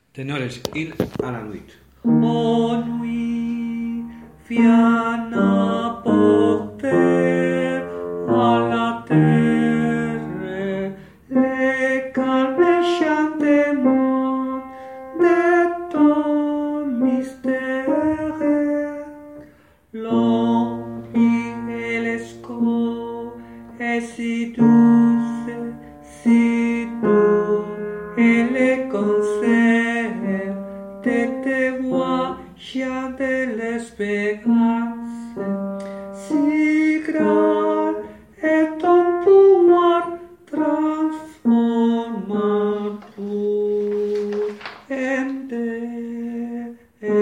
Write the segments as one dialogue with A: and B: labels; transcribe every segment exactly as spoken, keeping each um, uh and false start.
A: Tenores, il à la nuit.
B: Ô nuit, viens apporter à la terre les calmes chantements de ton mystère. L'ombrie et l'esco est si douce, si doux, et les concerts de tes voix chantent l'espérance. Si grand est ton pouvoir, transforma tout en terre.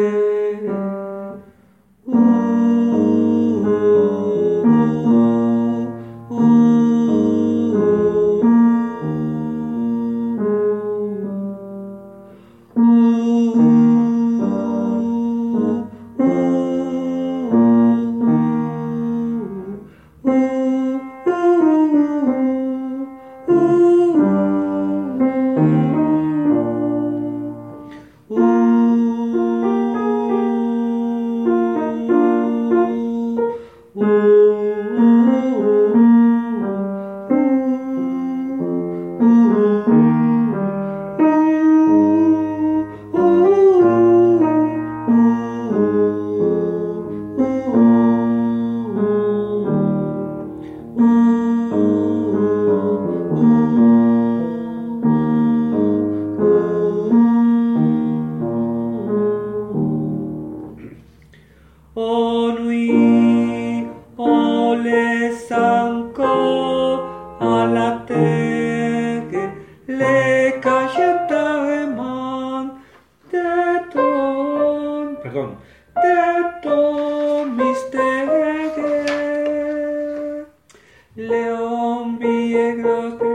B: Ô nuit, ô les encore à la terre, les cachetements de ton,
A: Perdón.
B: de ton mystère. Léon Biegros